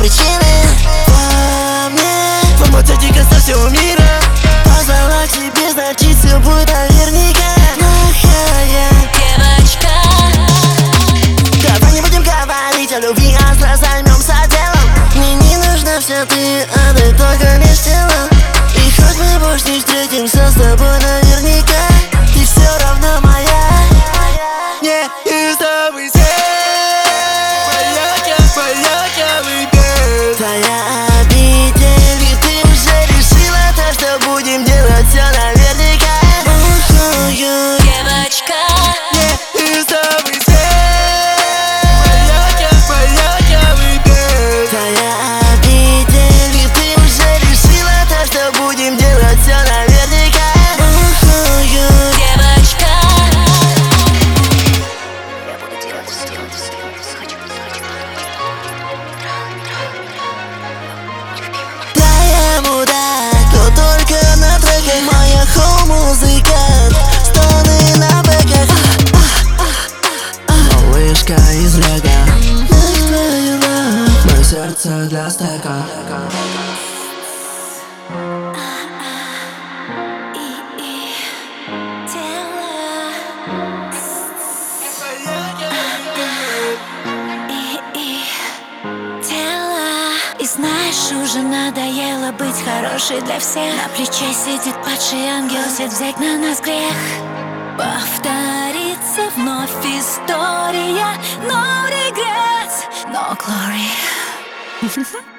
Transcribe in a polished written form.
причины во мне. Фантастика со всего мира Позвала к себе, значит все будет наверняка. Плохая девочка. Давай не будем говорить о любви, а сразу займемся делом. Мне не нужна вся ты, отдай только лишь тело. И хоть мы больше не встретимся с тобой наверняка, ты все равно моя. Не, и с тобой все моя выбер. Твоя обитель, и ты уже решила то, что будем делать все наверняка. Плохая Девочка, Не, и с тобой все моя выбер. твоя обитель, и ты уже решила то, что будем делать все наверняка. Плохая девочка. Я мудак, кто только на треках. Моя хоум-музыка, стоны на бэках. Малышка из лего, Like твою love. мое сердце для стека. И знаешь, уже надоело быть хорошей для всех. На плече сидит падший ангел, сядь взять на нас грех. Повторится вновь история, no regrets, no glory.